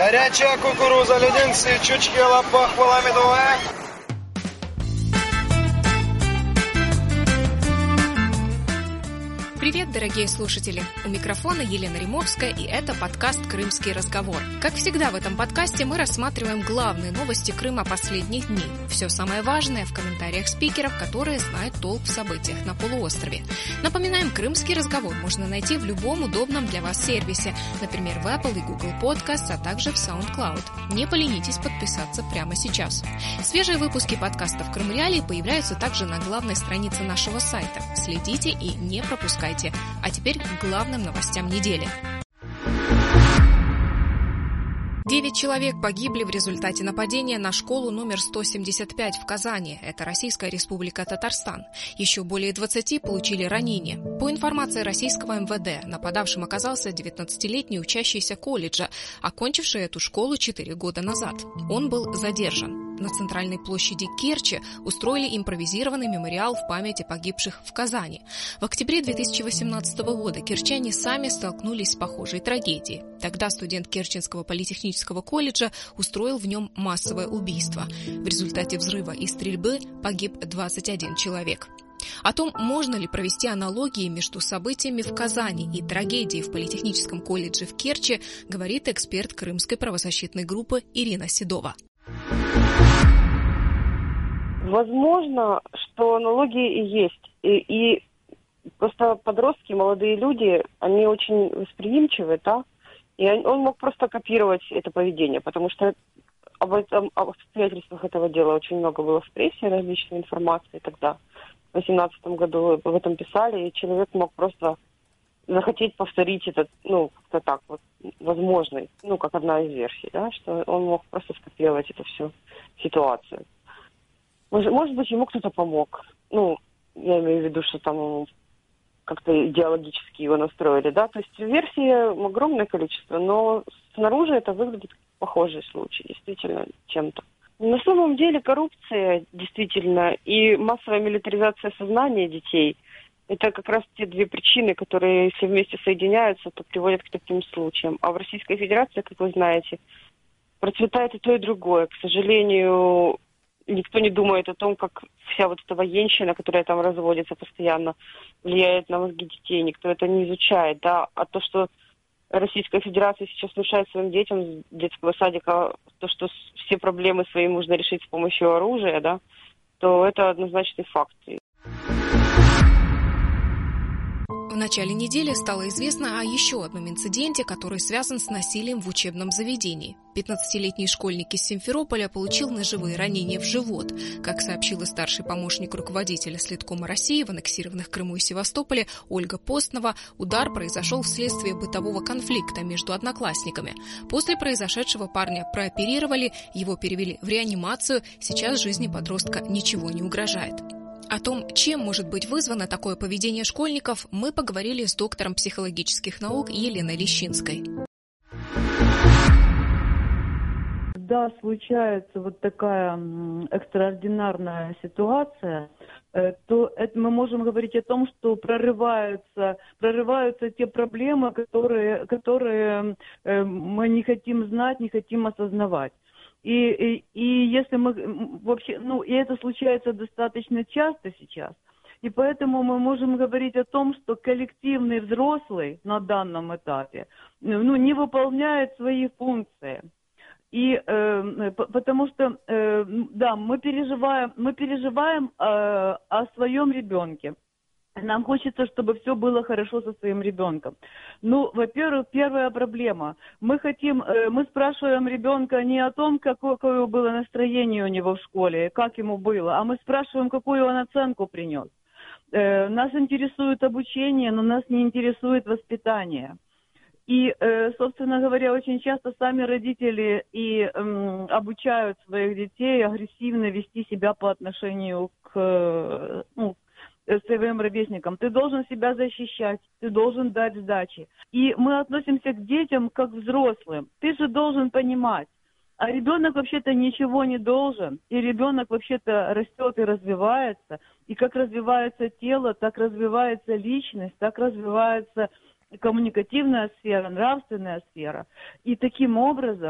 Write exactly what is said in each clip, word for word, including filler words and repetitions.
Горячая кукуруза, леденцы, чучки, лапах, медовая. Привет, дорогие слушатели! У микрофона Елена Римовская, и это подкаст «Крымский разговор». Как всегда в этом подкасте мы рассматриваем главные новости Крыма последних дней. Все самое важное в комментариях спикеров, которые знают толк в событиях на полуострове. Напоминаем, «Крымский разговор» можно найти в любом удобном для вас сервисе, например, в Apple и Google Podcasts, а также в SoundCloud. Не поленитесь подписаться прямо сейчас. Свежие выпуски подкастов «Крым Реалии» появляются также на главной странице нашего сайта. Следите и не пропускайте. А теперь к главным новостям недели. Девять человек погибли в результате нападения на школу номер сто семьдесят пять в Казани. Это Российская Республика Татарстан. Еще более двадцати получили ранения. По информации российского эм вэ дэ, нападавшим оказался девятнадцатилетний учащийся колледжа, окончивший эту школу четыре года назад. Он был задержан. На центральной площади Керчи устроили импровизированный мемориал в память о погибших в Казани. В октябре две тысячи восемнадцатого года керчане сами столкнулись с похожей трагедией. Тогда студент Керченского политехнического колледжа устроил в нем массовое убийство. В результате взрыва и стрельбы погиб двадцать один человек. О том, можно ли провести аналогии между событиями в Казани и трагедией в политехническом колледже в Керчи, говорит эксперт Крымской правозащитной группы Ирина Седова. Возможно, что аналогии и есть. И, и просто подростки, молодые люди, они очень восприимчивы, да? И он, он мог просто копировать это поведение, потому что об, этом, об обстоятельствах этого дела очень много было в прессе, различной информации тогда. В две тысячи восемнадцатом году об этом писали, и человек мог просто захотеть повторить это, ну, как-то так вот, возможно, ну, как одна из версий, да, что он мог просто скопировать эту всю ситуацию. Может, может быть, ему кто-то помог. Ну, я имею в виду, что там как-то идеологически его настроили, да. То есть версий огромное количество, но снаружи это выглядит как похожий случай, действительно, чем-то. На самом деле коррупция, действительно, и массовая милитаризация сознания детей – это как раз те две причины, которые, если вместе соединяются, то приводят к таким случаям. А в Российской Федерации, как вы знаете, процветает и то, и другое. К сожалению, никто не думает о том, как вся вот эта военщина, которая там разводится постоянно, влияет на мозги детей. Никто это не изучает, да. А то, что Российская Федерация сейчас внушает своим детям с детского садика, то, что все проблемы свои можно решить с помощью оружия, да, то это однозначный факт. В начале недели стало известно о еще одном инциденте, который связан с насилием в учебном заведении. пятнадцатилетний школьник из Симферополя получил ножевые ранения в живот. Как сообщила старший помощник руководителя Следкома России в аннексированных Крыму и Севастополе Ольга Постнова, удар произошел вследствие бытового конфликта между одноклассниками. После произошедшего парня прооперировали, его перевели в реанимацию, сейчас жизни подростка ничего не угрожает. О том, чем может быть вызвано такое поведение школьников, мы поговорили с доктором психологических наук Еленой Лещинской. Когда случается вот такая экстраординарная ситуация, то это мы можем говорить о том, что прорываются, прорываются те проблемы, которые, которые мы не хотим знать, не хотим осознавать. И, и, и если мы вообще, ну, и это случается достаточно часто сейчас, и поэтому мы можем говорить о том, что коллективный взрослый на данном этапе, ну, не выполняет свои функции. И э, потому что, э, да, мы переживаем, мы переживаем э, о своем ребенке. Нам хочется, чтобы все было хорошо со своим ребенком. Ну, во-первых, первая проблема. Мы хотим, мы спрашиваем ребенка не о том, какое, какое было настроение у него в школе, как ему было, а мы спрашиваем, какую он оценку принес. Нас интересует обучение, но нас не интересует воспитание. И, собственно говоря, очень часто сами родители и эм, обучают своих детей агрессивно вести себя по отношению к, ну, своим ровесникам. Ты должен себя защищать, ты должен дать сдачи. И мы относимся к детям как к взрослым. Ты же должен понимать. А ребенок вообще-то ничего не должен. И ребенок вообще-то растет и развивается. И как развивается тело, так развивается личность, так развивается коммуникативная сфера, нравственная сфера. И таким образом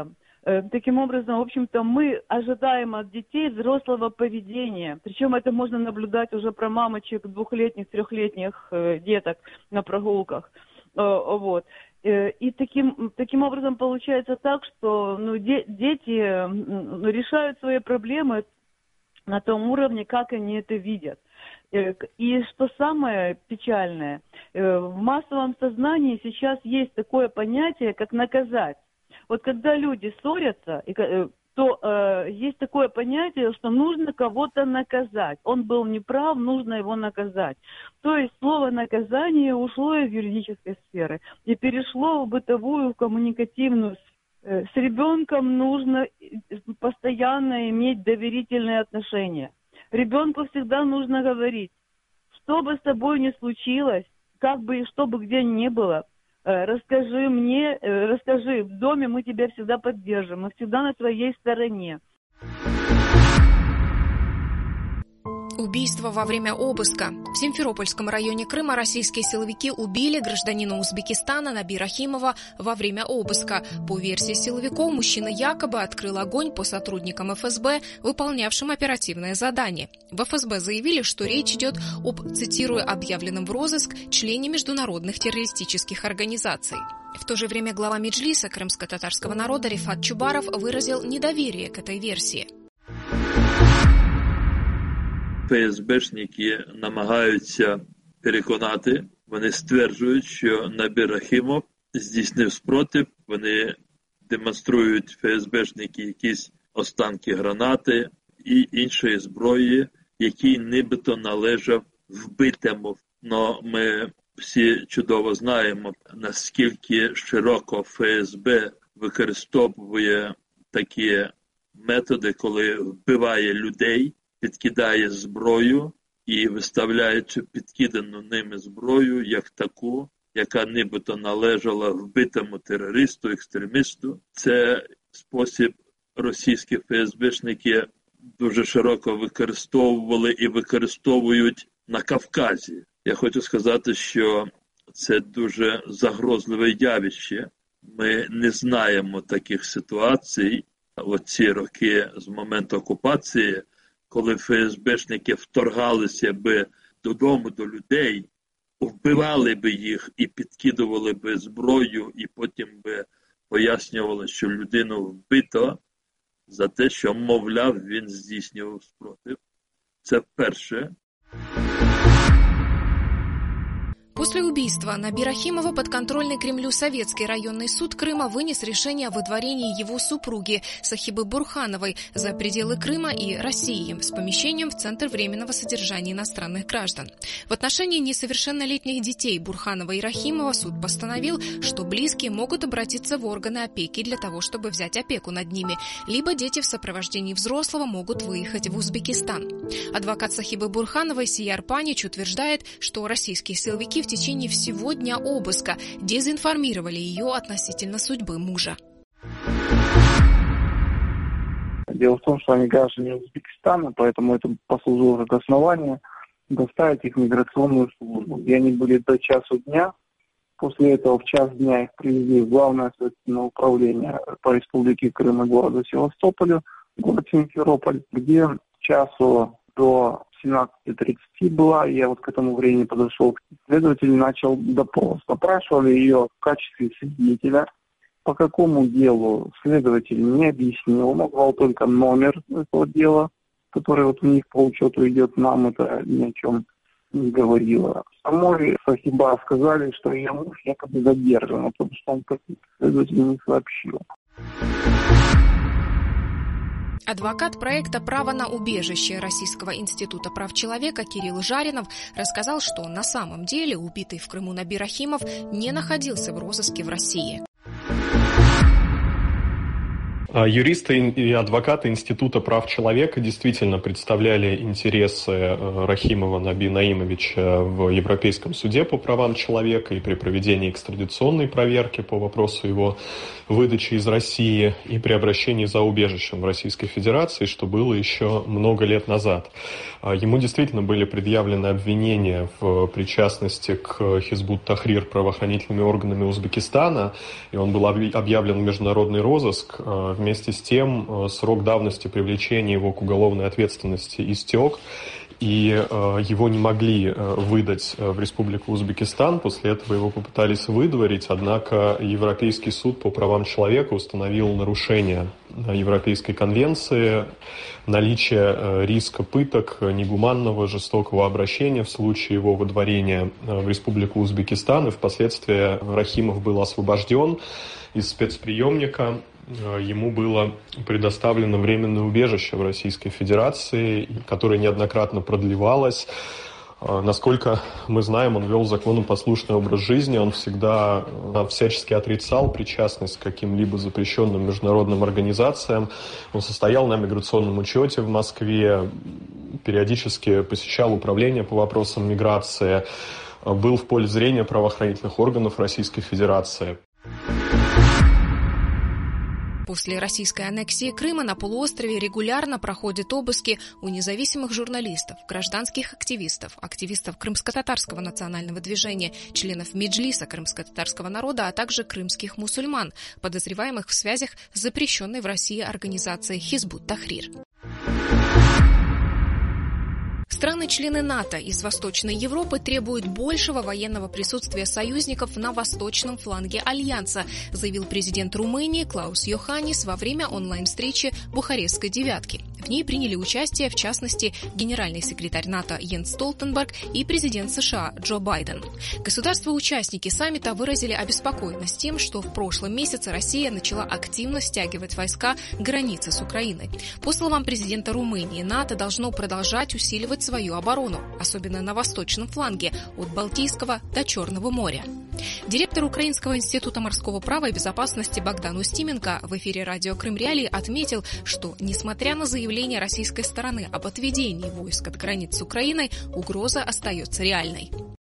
Таким образом, в общем-то, мы ожидаем от детей взрослого поведения. Причем это можно наблюдать уже про мамочек двухлетних, трехлетних деток на прогулках. Вот. И таким, таким образом получается так, что ну, де, дети ну, решают свои проблемы на том уровне, как они это видят. И что самое печальное, в массовом сознании сейчас есть такое понятие, как наказать. Вот когда люди ссорятся, то э, есть такое понятие, что нужно кого-то наказать. Он был неправ, нужно его наказать. То есть слово «наказание» ушло из юридической сферы и перешло в бытовую, в коммуникативную сферу. С ребенком нужно постоянно иметь доверительные отношения. Ребенку всегда нужно говорить, что бы с тобой ни случилось, как бы и что бы где ни было, расскажи мне, расскажи, в доме мы тебя всегда поддержим, мы всегда на твоей стороне. Убийство во время обыска. В Симферопольском районе Крыма российские силовики убили гражданина Узбекистана Наби Рахимова во время обыска. По версии силовиков, мужчина якобы открыл огонь по сотрудникам эф эс бэ, выполнявшим оперативное задание. В эф эс бэ заявили, что речь идет об, цитирую, объявленном в розыск члене международных террористических организаций. В то же время глава Меджлиса крымско-татарского народа Рифат Чубаров выразил недоверие к этой версии. ФСБшники намагаються переконати, вони стверджують, що Набі Рахімов здійснив спротив, вони демонструють ФСБшники якісь останки гранати і іншої зброї, який нібито належав вбитому. Но ми всі чудово знаємо, наскільки широко ФСБ використовує такі методи, коли вбиває людей, підкидає зброю і виставляє цю підкидану ними зброю як таку, яка нібито належала вбитому терористу, екстремісту. Це спосіб російські ФСБшники дуже широко використовували і використовують на Кавказі. Я хочу сказати, що це дуже загрозливе явище. Ми не знаємо таких ситуацій оці роки з моменту окупації, коли ФСБшники вторгалися би додому до людей, вбивали би їх і підкидували би зброю, і потім би пояснювали, що людину вбито за те, що, мовляв, він здійснював спротив. Це перше. После убийства Наби Рахимова подконтрольный Кремлю Советский районный суд Крыма вынес решение о выдворении его супруги Сахибы Бурхановой за пределы Крыма и России с помещением в Центр временного содержания иностранных граждан. В отношении несовершеннолетних детей Бурханова и Рахимова суд постановил, что близкие могут обратиться в органы опеки для того, чтобы взять опеку над ними, либо дети в сопровождении взрослого могут выехать в Узбекистан. Адвокат Сахибы Бурхановой Сияр Панич утверждает, что российские силовики в В течение всего дня обыска дезинформировали ее относительно судьбы мужа. Дело в том, что они граждане Узбекистана, поэтому это послужило как основание доставить их в миграционную службу. И они были до часу дня. После этого в час дня их привезли в Главное следственное управление по Республике Крым и городу Севастополю, город Симферополь, где часу до семнадцати тридцати была, я вот к этому времени подошел. Следователь начал допрос. Опрашивали ее в качестве свидетеля. По какому делу следователь не объяснил. Он назвал только номер этого дела, который вот у них по учету идет. Нам это ни о чем не говорило. Самой Сахиба сказали, что ее муж якобы задержан, а потому что он следователь не сообщил. Адвокат проекта «Право на убежище» Российского института прав человека Кирилл Жаринов рассказал, что на самом деле убитый в Крыму Наби Рахимов не находился в розыске в России. Юристы и адвокаты Института прав человека действительно представляли интересы Рахимова Наби Наимовича в Европейском суде по правам человека и при проведении экстрадиционной проверки по вопросу его выдачи из России и при обращении за убежищем в Российской Федерации, что было еще много лет назад. Ему действительно были предъявлены обвинения в причастности к Хизбут Тахрир правоохранительными органами Узбекистана, и он был объявлен в международный розыск. Вместе с тем срок давности привлечения его к уголовной ответственности истек, и э, его не могли э, выдать в Республику Узбекистан. После этого его попытались выдворить, однако Европейский суд по правам человека установил нарушение Европейской конвенции, наличие э, риска пыток, негуманного, жестокого обращения в случае его выдворения э, в Республику Узбекистан, и впоследствии Рахимов был освобожден из спецприемника. Ему было предоставлено временное убежище в Российской Федерации, которое неоднократно продлевалось. Насколько мы знаем, он вел законопослушный образ жизни, он всегда всячески отрицал причастность к каким-либо запрещенным международным организациям. Он состоял на миграционном учете в Москве, периодически посещал управление по вопросам миграции, был в поле зрения правоохранительных органов Российской Федерации. После российской аннексии Крыма на полуострове регулярно проходят обыски у независимых журналистов, гражданских активистов, активистов крымско-татарского национального движения, членов Меджлиса крымско-татарского народа, а также крымских мусульман, подозреваемых в связях с запрещенной в России организацией Хизбут Тахрир. Страны-члены НАТО из Восточной Европы требуют большего военного присутствия союзников на восточном фланге Альянса, заявил президент Румынии Клаус Йоханнис во время онлайн-встречи Бухарестской девятки. В ней приняли участие, в частности, генеральный секретарь НАТО Йенс Столтенберг и президент США Джо Байден. Государства-участники саммита выразили обеспокоенность тем, что в прошлом месяце Россия начала активно стягивать войска к границе с Украиной. По словам президента Румынии, НАТО должно продолжать усиливать свою оборону, особенно на восточном фланге, от Балтийского до Черного моря. Директор Украинского института морского права и безопасности Богдан Устименко в эфире радио Крым Реалии отметил, что, несмотря на заявление российской стороны об отведении войск от границ с Украиной, угроза остается реальной.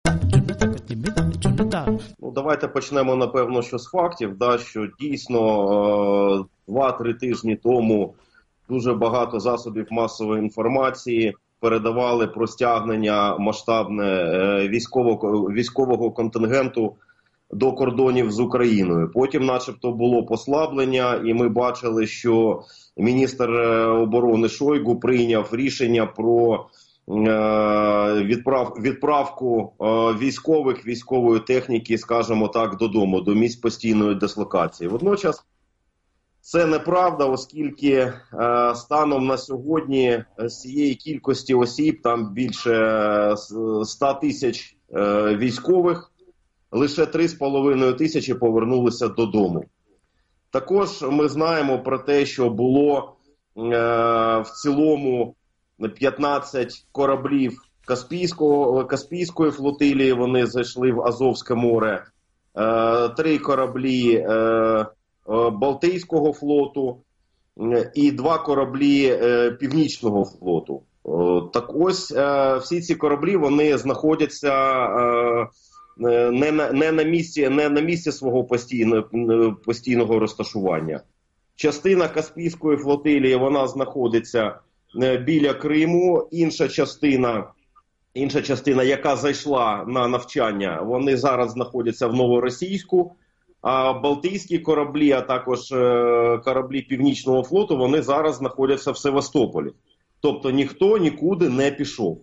Ну, давайте почнемо, напевно, що з фактів, да, що дійсно два-три тижні тому дуже багато засобів масової інформації передавали про стягнення масштабне військового, військового контингенту до кордонів з Україною. Потім начебто було послаблення, і ми бачили, що міністр оборони Шойгу прийняв рішення про відправ, відправку військових, військової техніки, скажімо так, додому, до місць постійної дислокації. Водночас це неправда, оскільки е, станом на сьогодні з цієї кількості осіб, там більше ста тисяч е, військових, лише три з половиною тисячі повернулися додому. Також ми знаємо про те, що було е, в цілому п'ятнадцять кораблів Каспійського, Каспійської флотилії, вони зайшли в Азовське море, е, три кораблі е, Балтійського флоту і два кораблі Північного флоту. Так ось, всі ці кораблі, вони знаходяться не на, не на місці, не на місці свого постійного, постійного розташування. Частина Каспійської флотилії, вона знаходиться біля Криму, інша частина, інша частина, яка зайшла на навчання, вони зараз знаходяться в Новоросійську. А Балтійські кораблі, а також е, кораблі Північного флоту, вони зараз знаходяться в Севастополі. Тобто ніхто нікуди не пішов.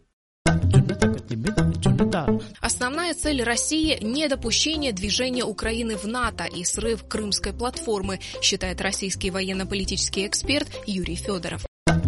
Основная цель России – недопущение движения Украины в НАТО и срыв Крымской платформы, считает российский военно-политический эксперт Юрий Федоров.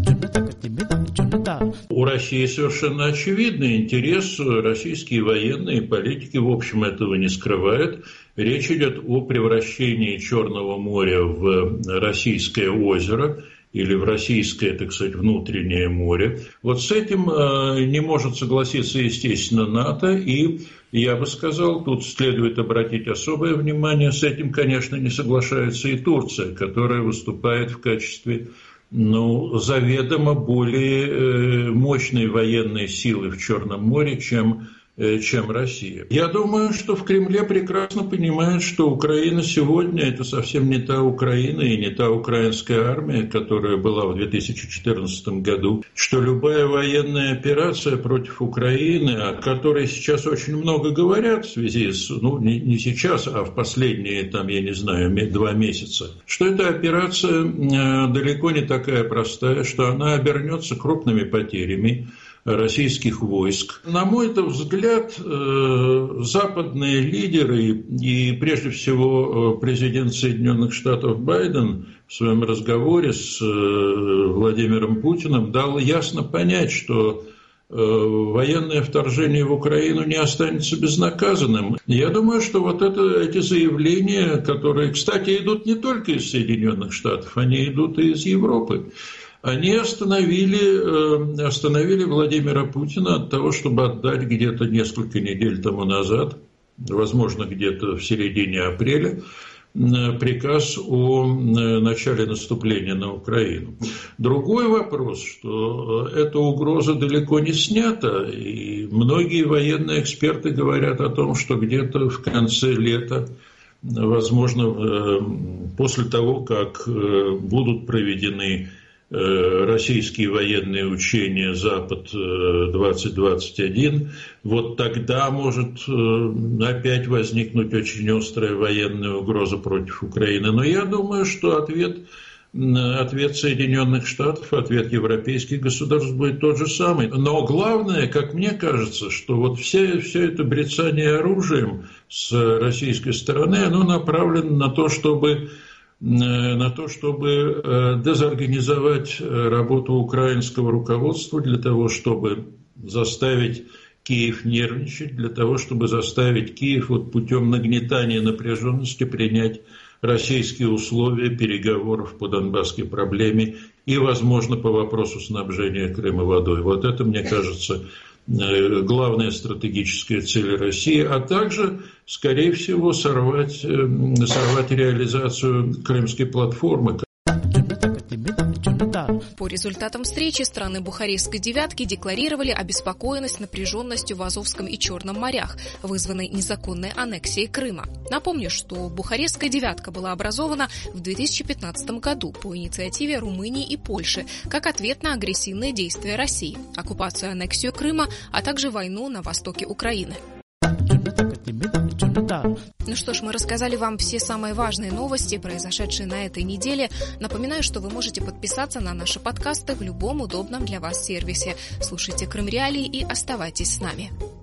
У России совершенно очевидный интерес, российские военные политики, в общем, этого не скрывают. Речь идет о превращении Черного моря в российское озеро или в российское, так сказать, внутреннее море. Вот с этим э, не может согласиться, естественно, НАТО, и, я бы сказал, тут следует обратить особое внимание, с этим, конечно, не соглашается и Турция, которая выступает в качестве ну, заведомо более э, мощной военной силы в Черном море, чем чем Россия. Я думаю, что в Кремле прекрасно понимают, что Украина сегодня – это совсем не та Украина и не та украинская армия, которая была в две тысячи четырнадцатом году, что любая военная операция против Украины, о которой сейчас очень много говорят в связи с, ну, не, не сейчас, а в последние, там, я не знаю, два месяца, что эта операция далеко не такая простая, что она обернется крупными потерями российских войск. На мой взгляд, западные лидеры и, прежде всего, президент Соединенных Штатов Байден в своем разговоре с Владимиром Путиным дал ясно понять, что военное вторжение в Украину не останется безнаказанным. Я думаю, что вот это, эти заявления, которые, кстати, идут не только из Соединенных Штатов, они идут и из Европы, они остановили, остановили Владимира Путина от того, чтобы отдать где-то несколько недель тому назад, возможно, где-то в середине апреля, приказ о начале наступления на Украину. Другой вопрос, что эта угроза далеко не снята, и многие военные эксперты говорят о том, что где-то в конце лета, возможно, после того, как будут проведены российские военные учения «Запад-двадцать двадцать один», вот тогда может опять возникнуть очень острая военная угроза против Украины. Но я думаю, что ответ, ответ Соединенных Штатов, ответ европейских государств будет тот же самый. Но главное, как мне кажется, что вот все, все это брецание оружием с российской стороны, оно направлено на то, чтобы на то, чтобы дезорганизовать работу украинского руководства, для того, чтобы заставить Киев нервничать, для того, чтобы заставить Киев вот путем нагнетания напряженности принять российские условия переговоров по донбасской проблеме и, возможно, по вопросу снабжения Крыма водой. Вот это, мне кажется, главная стратегическая цель России, а также, скорее всего, сорвать, сорвать реализацию Крымской платформы. По результатам встречи страны Бухарестской девятки декларировали обеспокоенность напряженностью в Азовском и Черном морях, вызванной незаконной аннексией Крыма. Напомню, что Бухарестская девятка была образована в две тысячи пятнадцатом году по инициативе Румынии и Польши как ответ на агрессивные действия России, оккупацию и аннексию Крыма, а также войну на востоке Украины. Ну что ж, мы рассказали вам все самые важные новости, произошедшие на этой неделе. Напоминаю, что вы можете подписаться на наши подкасты в любом удобном для вас сервисе. Слушайте Крым Реалии и оставайтесь с нами.